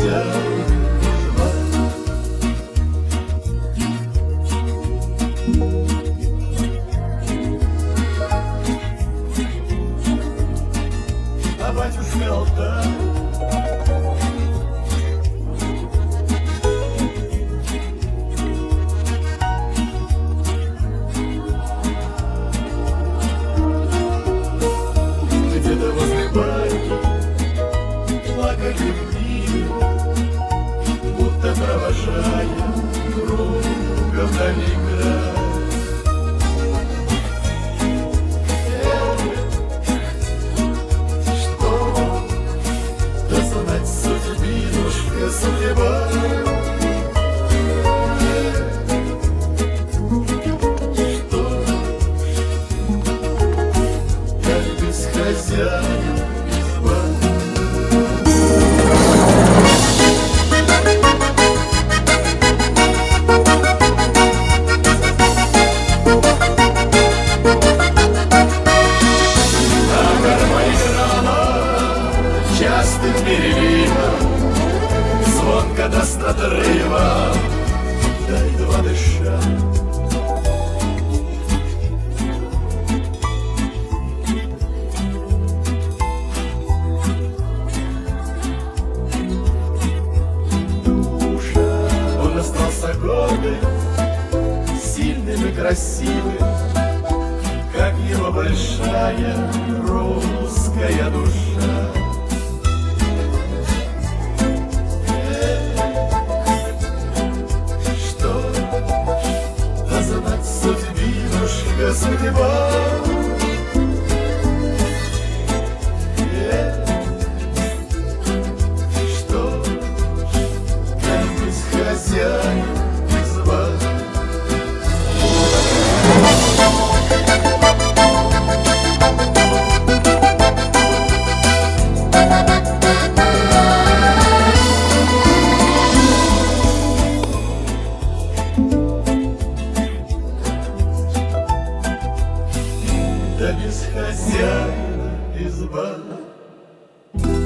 хозяин изба. А батюшка алтарь где-то возле байки плакали дни, будто провожая друга в дальний край. Что дознать судьбинушка, судьба? Что как без хозяина изба? Частым переливом звонко даст надрывом, дай два дыша. Душа, он остался гордым, сильным и красивым, как его большая русская душа. Что дознать судьбинушка, судьба? Что как без хозяина изба? Да без хозяина изба.